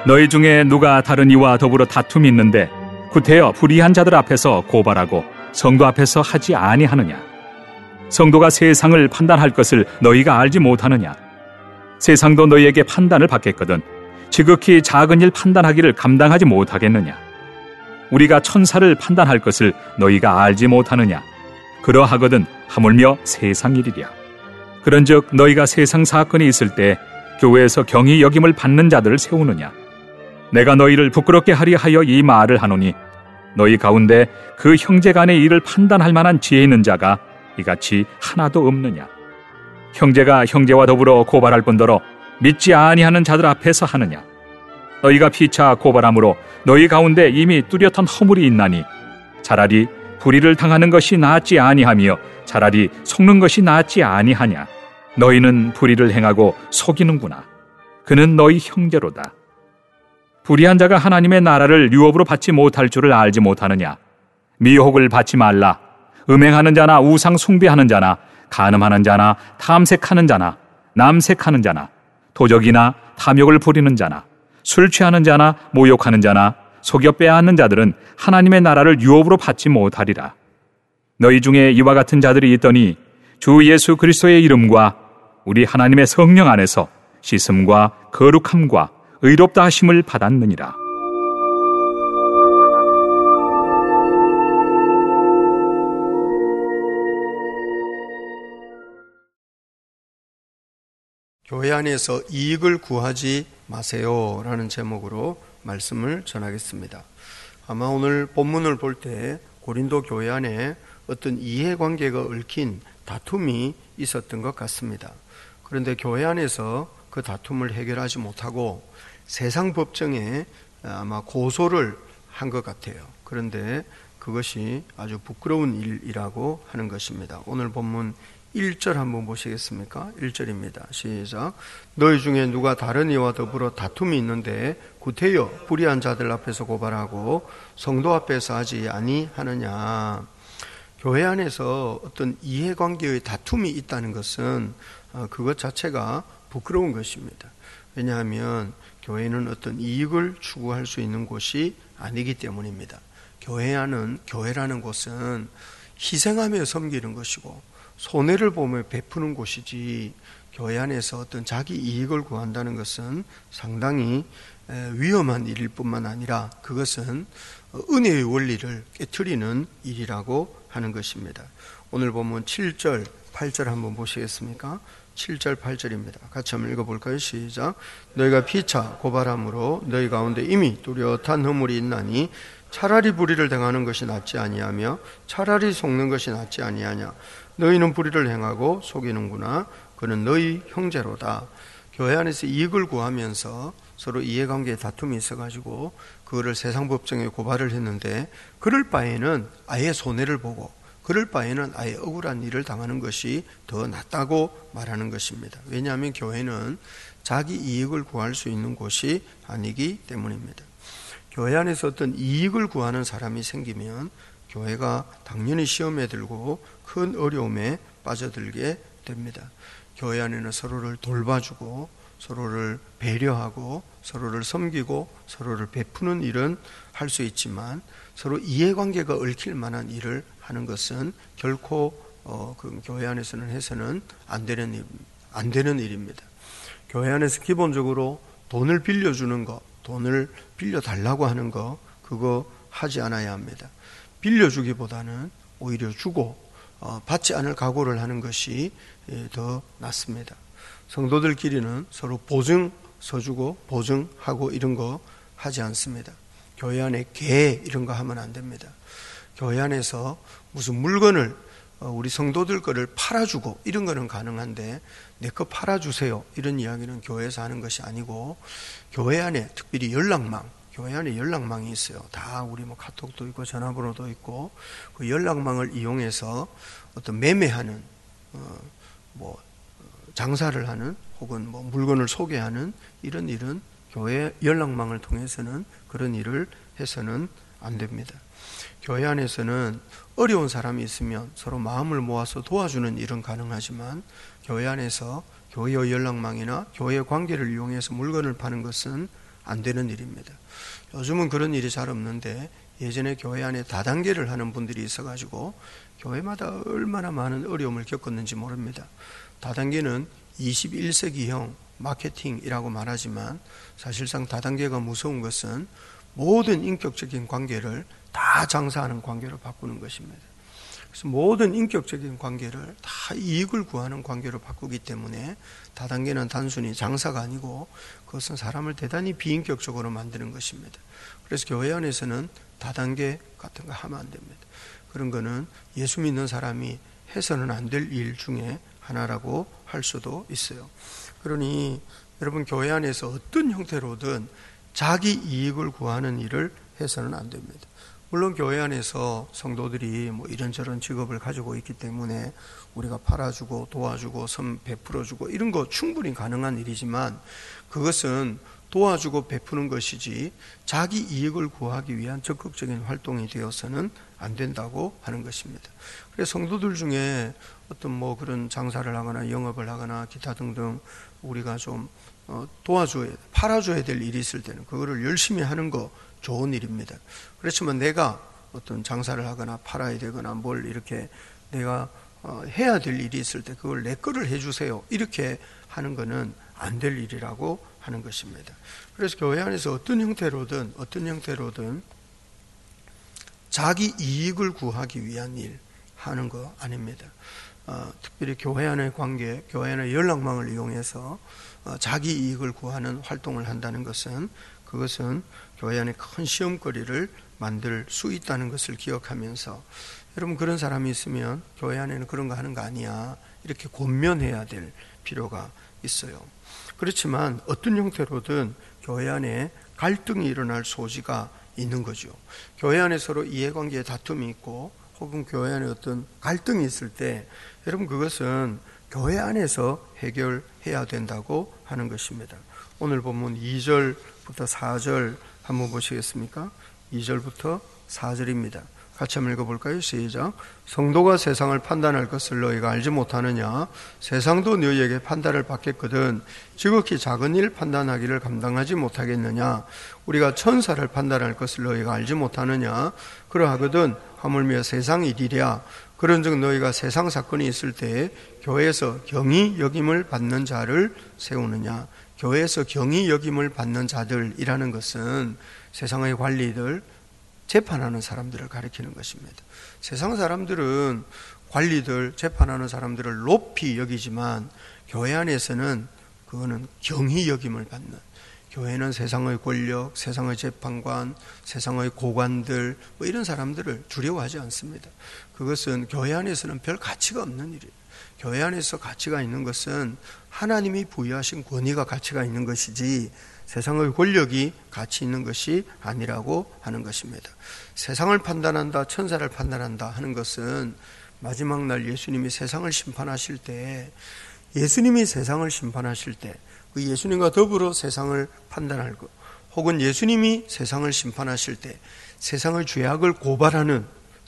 너희 중에 누가 다른 이와 더불어 다툼이 있는데 구태여 불의한 자들 앞에서 고발하고 성도 앞에서 하지 아니하느냐? 성도가 세상을 판단할 것을 너희가 알지 못하느냐? 세상도 너희에게 판단을 받겠거든 지극히 작은 일 판단하기를 감당하지 못하겠느냐? 우리가 천사를 판단할 것을 너희가 알지 못하느냐? 그러하거든 하물며 세상 일이랴. 그런즉 너희가 세상 사건이 있을 때 교회에서 경히 여김을 받는 자들을 세우느냐? 내가 너희를 부끄럽게 하리 하여 이 말을 하노니 너희 가운데 그 형제간의 일을 판단할 만한 지혜 있는 자가 이같이 하나도 없느냐? 형제가 형제와 더불어 고발할 뿐더러 믿지 아니하는 자들 앞에서 하느냐? 너희가 피차 고발함으로 너희 가운데 이미 뚜렷한 허물이 있나니 차라리 불의를 당하는 것이 낫지 아니하며 차라리 속는 것이 낫지 아니하냐? 너희는 불의를 행하고 속이는구나. 그는 너희 형제로다. 불의한 자가 하나님의 나라를 유업으로 받지 못할 줄을 알지 못하느냐? 미혹을 받지 말라. 음행하는 자나 우상 숭배하는 자나 간음하는 자나 탐색하는 자나 남색하는 자나 도적이나 탐욕을 부리는 자나 술 취하는 자나 모욕하는 자나 속여 빼앗는 자들은 하나님의 나라를 유업으로 받지 못하리라. 너희 중에 이와 같은 자들이 있더니 주 예수 그리스도의 이름과 우리 하나님의 성령 안에서 씻음과 거룩함과 의롭다 하심을 받았느니라. 교회 안에서 이익을 구하지 마세요 라는 제목으로 말씀을 전하겠습니다. 아마 오늘 본문을 볼 때 고린도 교회 안에 어떤 이해관계가 얽힌 다툼이 있었던 것 같습니다. 그런데 교회 안에서 그 다툼을 해결하지 못하고 세상 법정에 아마 고소를 한 것 같아요. 그런데 그것이 아주 부끄러운 일이라고 하는 것입니다. 오늘 본문 1절 한번 보시겠습니까? 1절입니다. 시작. 너희 중에 누가 다른 이와 더불어 다툼이 있는데 구태여 불의한 자들 앞에서 고발하고 성도 앞에서 하지 아니하느냐? 교회 안에서 어떤 이해관계의 다툼이 있다는 것은 그것 자체가 부끄러운 것입니다. 왜냐하면 교회는 어떤 이익을 추구할 수 있는 곳이 아니기 때문입니다. 교회라는 곳은 희생하며 섬기는 것이고 손해를 보며 베푸는 곳이지, 교회 안에서 어떤 자기 이익을 구한다는 것은 상당히 위험한 일일 뿐만 아니라 그것은 은혜의 원리를 깨트리는 일이라고 하는 것입니다. 오늘 보면 7절, 8절 한번 보시겠습니까? 7절, 8절입니다. 같이 한번 읽어볼까요? 시작. 너희가 피차 고발함으로 너희 가운데 이미 뚜렷한 허물이 있나니 차라리 불의를 행하는 것이 낫지 아니하며 차라리 속는 것이 낫지 아니하냐. 너희는 불의를 행하고 속이는구나. 그는 너희 형제로다. 교회 안에서 이익을 구하면서 서로 이해관계에 다툼이 있어가지고 그거를 세상 법정에 고발을 했는데, 그럴 바에는 아예 손해를 보고 그럴 바에는 아예 억울한 일을 당하는 것이 더 낫다고 말하는 것입니다. 왜냐하면 교회는 자기 이익을 구할 수 있는 곳이 아니기 때문입니다. 교회 안에서 어떤 이익을 구하는 사람이 생기면 교회가 당연히 시험에 들고 큰 어려움에 빠져들게 됩니다. 교회 안에는 서로를 돌봐주고 서로를 배려하고 서로를 섬기고 서로를 베푸는 일은 할 수 있지만 서로 이해관계가 얽힐 만한 일을 하는 것은 결코 그 교회 안에서는 해서는 안 되는 일입니다. 교회 안에서 기본적으로 돈을 빌려주는 거, 돈을 빌려달라고 하는 거, 그거 하지 않아야 합니다. 빌려주기보다는 오히려 주고 받지 않을 각오를 하는 것이 더 낫습니다. 성도들끼리는 서로 보증 서주고 보증하고 이런 거 하지 않습니다. 교회 안에 개 이런 거 하면 안 됩니다. 교회 안에서 무슨 물건을 우리 성도들 거를 팔아주고 이런 거는 가능한데 내 거 팔아주세요 이런 이야기는 교회에서 하는 것이 아니고, 교회 안에 특별히 교회 안에 연락망이 있어요. 다 우리 카톡도 있고 전화번호도 있고, 그 연락망을 이용해서 어떤 매매하는 장사를 하는 혹은 물건을 소개하는 이런 일은 교회 연락망을 통해서는 그런 일을 해서는 안 됩니다. 교회 안에서는 어려운 사람이 있으면 서로 마음을 모아서 도와주는 일은 가능하지만 교회 안에서 교회의 연락망이나 교회 관계를 이용해서 물건을 파는 것은 안 되는 일입니다. 요즘은 그런 일이 잘 없는데 예전에 교회 안에 다단계를 하는 분들이 있어가지고 교회마다 얼마나 많은 어려움을 겪었는지 모릅니다. 다단계는 21세기형 마케팅이라고 말하지만 사실상 다단계가 무서운 것은 모든 인격적인 관계를 다 장사하는 관계로 바꾸는 것입니다. 그래서 모든 인격적인 관계를 다 이익을 구하는 관계로 바꾸기 때문에 다단계는 단순히 장사가 아니고 그것은 사람을 대단히 비인격적으로 만드는 것입니다. 그래서 교회 안에서는 다단계 같은 거 하면 안 됩니다. 그런 거는 예수 믿는 사람이 해서는 안 될 일 중에 하나라고 할 수도 있어요. 그러니 여러분 교회 안에서 어떤 형태로든 자기 이익을 구하는 일을 해서는 안 됩니다. 물론 교회 안에서 성도들이 뭐 이런저런 직업을 가지고 있기 때문에 우리가 팔아주고 도와주고 선 베풀어주고 이런 거 충분히 가능한 일이지만 그것은 도와주고 베푸는 것이지 자기 이익을 구하기 위한 적극적인 활동이 되어서는 안 된다고 하는 것입니다. 그래서 성도들 중에 어떤 뭐 그런 장사를 하거나 영업을 하거나 기타 등등 우리가 좀 도와줘야, 팔아줘야 될 일이 있을 때는 그거를 열심히 하는 거 좋은 일입니다. 그렇지만 내가 어떤 장사를 하거나 팔아야 되거나 뭘 이렇게 내가 해야 될 일이 있을 때 그걸 내 거를 해주세요. 이렇게 하는 거는 안 될 일이라고 하는 것입니다. 그래서 교회 안에서 어떤 형태로든 자기 이익을 구하기 위한 일 하는 거 아닙니다. 특별히 교회 안의 관계, 교회 안의 연락망을 이용해서 자기 이익을 구하는 활동을 한다는 것은 그것은 교회 안에 큰 시험거리를 만들 수 있다는 것을 기억하면서 여러분 그런 사람이 있으면 교회 안에는 그런 거 하는 거 아니야 이렇게 권면해야 될 필요가 있어요. 그렇지만 어떤 형태로든 교회 안에 갈등이 일어날 소지가 있는 거죠. 교회 안에 서로 이해관계에 다툼이 있고 혹은 교회 안에 어떤 갈등이 있을 때 여러분 그것은 교회 안에서 해결해야 된다고 하는 것입니다. 오늘 본문 2절부터 4절 한번 보시겠습니까? 2절부터 4절입니다. 같이 한번 읽어볼까요? 시작. 성도가 세상을 판단할 것을 너희가 알지 못하느냐? 세상도 너희에게 판단을 받겠거든 지극히 작은 일 판단하기를 감당하지 못하겠느냐? 우리가 천사를 판단할 것을 너희가 알지 못하느냐? 그러하거든 하물며 세상 일이랴. 그런즉 너희가 세상 사건이 있을 때에 교회에서 경히 여김을 받는 자를 세우느냐? 교회에서 경히 여김을 받는 자들이라는 것은 세상의 관리들, 재판하는 사람들을 가리키는 것입니다. 세상 사람들은 관리들, 재판하는 사람들을 높이 여기지만 교회 안에서는 그거는 경히 여김을 받는, 교회는 세상의 권력, 세상의 재판관, 세상의 고관들 뭐 이런 사람들을 두려워하지 않습니다. 그것은 교회 안에서는 별 가치가 없는 일이에요. 교회 안에서 가치가 있는 것은 하나님이 부여하신 권위가 가치가 있는 것이지 세상의 권력이 가치 있는 것이 아니라고 하는 것입니다. 세상을 판단한다, 천사를 판단한다 하는 것은 마지막 날 예수님이 세상을 심판하실 때, 예수님이 세상을 심판하실 때 그 예수님과 더불어 세상을 판단할 것, 혹은 예수님이 세상을 심판하실 때 세상의 죄악을 고발하는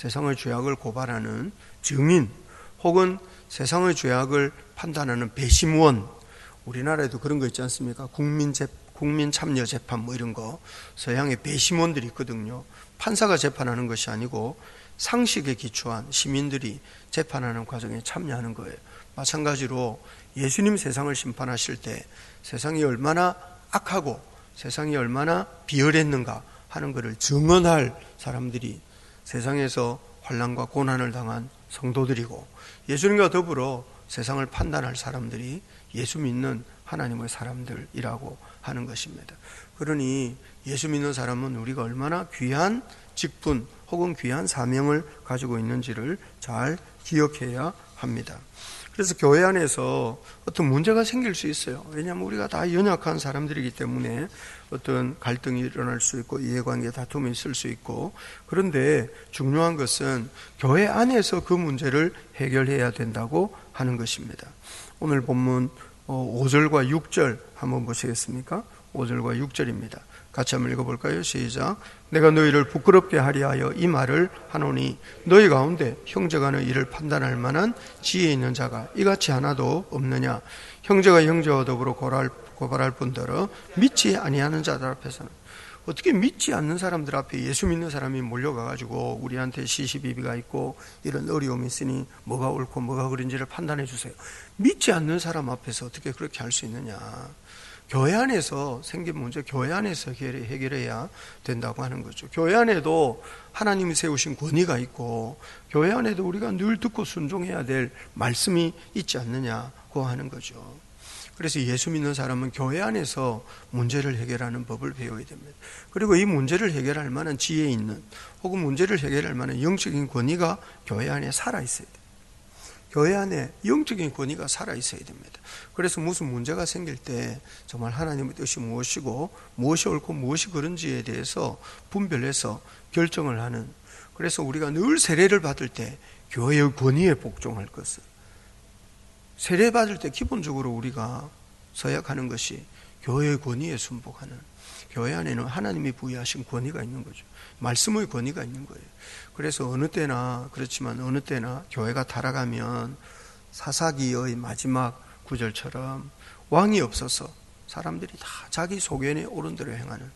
증인, 혹은 세상의 죄악을 판단하는 배심원, 우리나라에도 그런 거 있지 않습니까? 국민 참여 재판 뭐 이런 거, 서양에 배심원들이 있거든요. 판사가 재판하는 것이 아니고 상식에 기초한 시민들이 재판하는 과정에 참여하는 거예요. 마찬가지로 예수님 세상을 심판하실 때 세상이 얼마나 악하고 세상이 얼마나 비열했는가 하는 것을 증언할 사람들이 세상에서 환난과 고난을 당한 성도들이고, 예수님과 더불어 세상을 판단할 사람들이 예수 믿는 하나님의 사람들이라고 하는 것입니다. 그러니 예수 믿는 사람은 우리가 얼마나 귀한 직분 혹은 귀한 사명을 가지고 있는지를 잘 기억해야 합니다. 그래서 교회 안에서 어떤 문제가 생길 수 있어요. 왜냐하면 우리가 다 연약한 사람들이기 때문에 어떤 갈등이 일어날 수 있고 이해관계 다툼이 있을 수 있고, 그런데 중요한 것은 교회 안에서 그 문제를 해결해야 된다고 하는 것입니다. 오늘 본문 5절과 6절 한번 보시겠습니까? 5절과 6절입니다. 같이 한번 읽어볼까요? 시작. 내가 너희를 부끄럽게 하리하여 이 말을 하노니 너희 가운데 형제가 너희 일을 판단할 만한 지혜 있는 자가 이같이 하나도 없느냐? 형제가 형제와 더불어 고발할 뿐더러 믿지 아니하는 자들 앞에서는. 어떻게 믿지 않는 사람들 앞에 예수 믿는 사람이 몰려가가지고 우리한테 시시비비가 있고 이런 어려움이 있으니 뭐가 옳고 뭐가 그른지를 판단해 주세요. 믿지 않는 사람 앞에서 어떻게 그렇게 할 수 있느냐. 교회 안에서 생긴 문제, 교회 안에서 해결해야 된다고 하는 거죠. 교회 안에도 하나님이 세우신 권위가 있고 교회 안에도 우리가 늘 듣고 순종해야 될 말씀이 있지 않느냐고 하는 거죠. 그래서 예수 믿는 사람은 교회 안에서 문제를 해결하는 법을 배워야 됩니다. 그리고 이 문제를 해결할 만한 지혜 있는 혹은 문제를 해결할 만한 영적인 권위가 교회 안에 살아있어야 돼요. 교회 안에 영적인 권위가 살아있어야 됩니다. 그래서 무슨 문제가 생길 때 정말 하나님의 뜻이 무엇이고 무엇이 옳고 무엇이 그른지에 대해서 분별해서 결정을 하는, 그래서 우리가 늘 세례를 받을 때 교회의 권위에 복종할 것을, 세례 받을 때 기본적으로 우리가 서약하는 것이 교회의 권위에 순복하는, 교회 안에는 하나님이 부여하신 권위가 있는 거죠. 말씀의 권위가 있는 거예요. 그래서 어느 때나, 그렇지만 어느 때나 교회가 타락하면 사사기의 마지막 구절처럼 왕이 없어서 사람들이 다 자기 소견에 옳은 대로 행하는,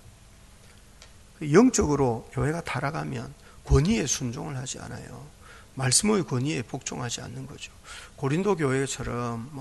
영적으로 교회가 타락하면 권위에 순종을 하지 않아요. 말씀의 권위에 복종하지 않는 거죠. 고린도 교회처럼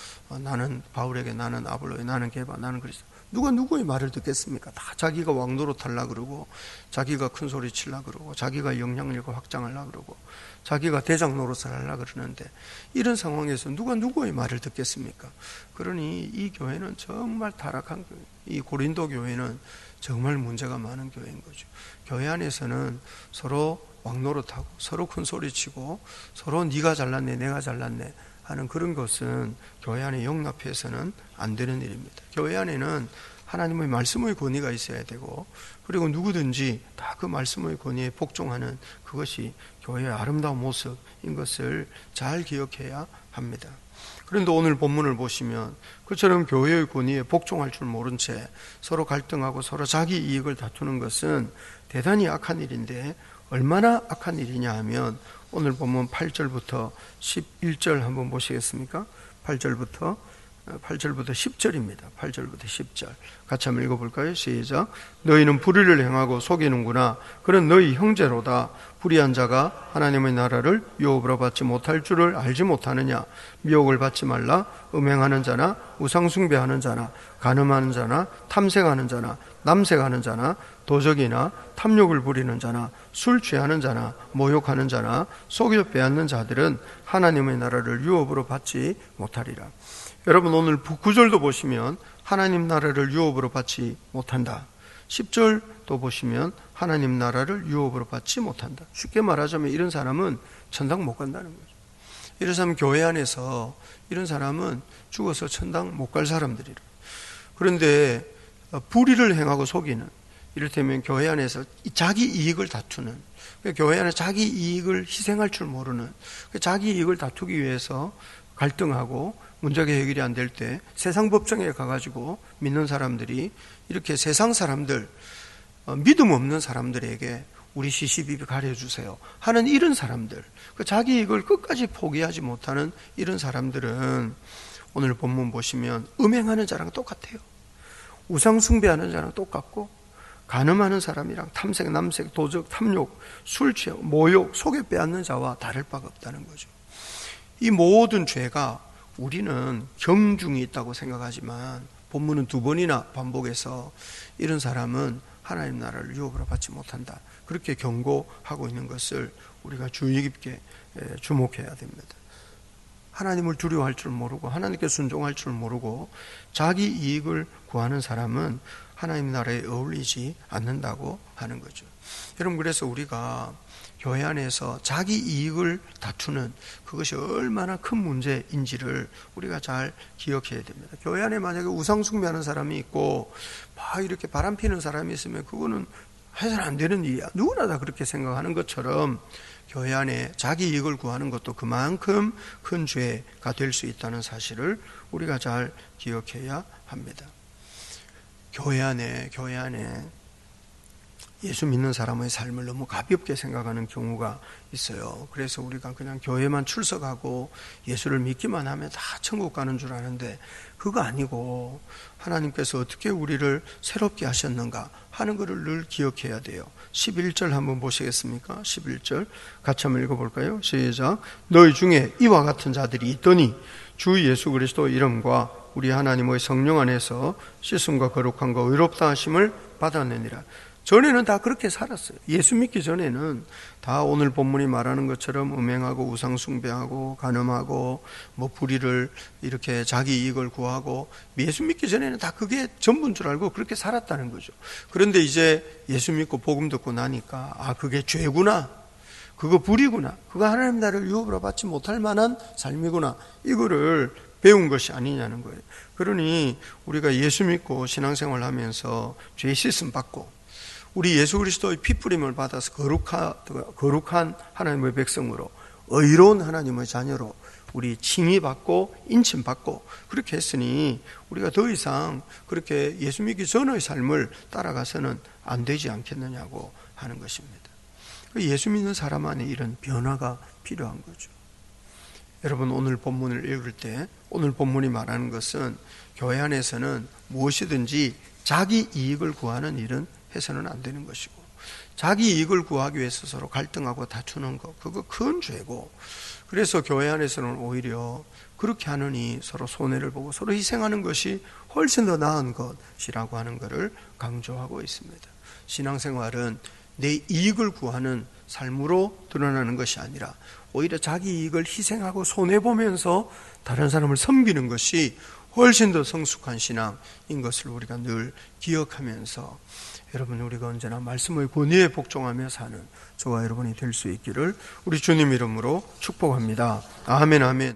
나는 바울에게, 나는 아볼로에, 나는 게바, 나는 그리스도, 누가 누구의 말을 듣겠습니까? 다 자기가 왕노릇 하려고 그러고 자기가 큰 소리 치려고 그러고 자기가 영향력을 확장하려고 그러고 자기가 대장 노릇을 하려고 그러는데, 이런 상황에서 누가 누구의 말을 듣겠습니까? 그러니 이 교회는 정말 타락한 교회, 이 고린도 교회는 정말 문제가 많은 교회인 거죠. 교회 안에서는 서로 왕노릇하고 서로 큰 소리치고 서로 네가 잘났네 내가 잘났네 하는 그런 것은 교회 안에 용납해서는 안 되는 일입니다. 교회 안에는 하나님의 말씀의 권위가 있어야 되고, 그리고 누구든지 다 그 말씀의 권위에 복종하는 그것이 교회의 아름다운 모습인 것을 잘 기억해야 합니다. 그런데 오늘 본문을 보시면 그처럼 교회의 권위에 복종할 줄 모른 채 서로 갈등하고 서로 자기 이익을 다투는 것은 대단히 악한 일인데, 얼마나 악한 일이냐 하면 오늘 본문 8절부터 11절 한번 보시겠습니까? 8절부터 10절입니다. 8절부터 10절 같이 한번 읽어볼까요? 시작. 너희는 불의를 행하고 속이는구나. 그런 너희 형제로다. 불의한 자가 하나님의 나라를 유업으로 받지 못할 줄을 알지 못하느냐. 미혹을 받지 말라. 음행하는 자나 우상 숭배하는 자나 간음하는 자나 탐색하는 자나 남색하는 자나 도적이나 탐욕을 부리는 자나 술 취하는 자나 모욕하는 자나 속여 빼앗는 자들은 하나님의 나라를 유업으로 받지 못하리라. 여러분, 오늘 9절도 보시면 하나님 나라를 유업으로 받지 못한다. 10절도 보시면 하나님 나라를 유업으로 받지 못한다. 쉽게 말하자면 이런 사람은 천당 못 간다는 거죠. 이런 사람은 교회 안에서, 이런 사람은 죽어서 천당 못 갈 사람들이라. 그런데 불의를 행하고 속이는, 이를테면 교회 안에서 자기 이익을 다투는, 교회 안에 자기 이익을 희생할 줄 모르는, 자기 이익을 다투기 위해서 갈등하고 문제가 해결이 안 될 때 세상 법정에 가가지고 믿는 사람들이 이렇게 세상 사람들, 믿음 없는 사람들에게 우리 시시비비 가려주세요 하는 이런 사람들, 자기 이익을 끝까지 포기하지 못하는 이런 사람들은 오늘 본문 보시면 음행하는 자랑 똑같아요. 우상 숭배하는 자랑 똑같고, 간음하는 사람이랑 탐색, 남색, 도적, 탐욕, 술 취하고 모욕, 속여 빼앗는 자와 다를 바가 없다는 거죠. 이 모든 죄가 우리는 경중이 있다고 생각하지만 본문은 2번이나 반복해서 이런 사람은 하나님 나라를 유업으로 받지 못한다, 그렇게 경고하고 있는 것을 우리가 주의 깊게 주목해야 됩니다. 하나님을 두려워할 줄 모르고 하나님께 순종할 줄 모르고 자기 이익을 구하는 사람은 하나님 나라에 어울리지 않는다고 하는 거죠. 여러분, 그래서 우리가 교회 안에서 자기 이익을 다투는 그것이 얼마나 큰 문제인지를 우리가 잘 기억해야 됩니다. 교회 안에 만약에 우상 숭배하는 사람이 있고 막 이렇게 바람 피는 사람이 있으면 그거는 해서는 안 되는 일이야. 누구나 다 그렇게 생각하는 것처럼 교회 안에 자기 이익을 구하는 것도 그만큼 큰 죄가 될 수 있다는 사실을 우리가 잘 기억해야 합니다. 교회 안에 예수 믿는 사람의 삶을 너무 가볍게 생각하는 경우가 있어요. 그래서 우리가 그냥 교회만 출석하고 예수를 믿기만 하면 다 천국 가는 줄 아는데 그거 아니고 하나님께서 어떻게 우리를 새롭게 하셨는가 하는 것을 늘 기억해야 돼요. 11절 한번 보시겠습니까? 11절 같이 한번 읽어볼까요? 시작. 너희 중에 이와 같은 자들이 있더니 주 예수 그리스도 이름과 우리 하나님의 성령 안에서 씻음과 거룩한 거 의롭다 하심을 받았느니라. 전에는 다 그렇게 살았어요. 예수 믿기 전에는 다 오늘 본문이 말하는 것처럼 음행하고 우상숭배하고 간음하고 불의를 이렇게 자기 이익을 구하고 예수 믿기 전에는 다 그게 전부인 줄 알고 그렇게 살았다는 거죠. 그런데 이제 예수 믿고 복음 듣고 나니까 그게 죄구나, 그거 불의구나, 그거 하나님 나라를 유업으로 받지 못할 만한 삶이구나, 이거를 배운 것이 아니냐는 거예요. 그러니 우리가 예수 믿고 신앙생활 하면서 죄 씻음 받고 우리 예수 그리스도의 피뿌림을 받아서 거룩한 하나님의 백성으로 의로운 하나님의 자녀로 우리 칭의받고 인침받고 그렇게 했으니 우리가 더 이상 그렇게 예수 믿기 전의 삶을 따라가서는 안 되지 않겠느냐고 하는 것입니다. 예수 믿는 사람 안에 이런 변화가 필요한 거죠. 여러분, 오늘 본문을 읽을 때 오늘 본문이 말하는 것은 교회 안에서는 무엇이든지 자기 이익을 구하는 일은 해서는 안 되는 것이고, 자기 이익을 구하기 위해서 서로 갈등하고 다투는 것, 그거 큰 죄고, 그래서 교회 안에서는 오히려 그렇게 하느니 서로 손해를 보고 서로 희생하는 것이 훨씬 더 나은 것이라고 하는 것을 강조하고 있습니다. 신앙생활은 내 이익을 구하는 삶으로 드러나는 것이 아니라 오히려 자기 이익을 희생하고 손해보면서 다른 사람을 섬기는 것이 훨씬 더 성숙한 신앙인 것을 우리가 늘 기억하면서 여러분, 우리가 언제나 말씀의 권위에 복종하며 사는 저와 여러분이 될 수 있기를 우리 주님 이름으로 축복합니다. 아멘, 아멘.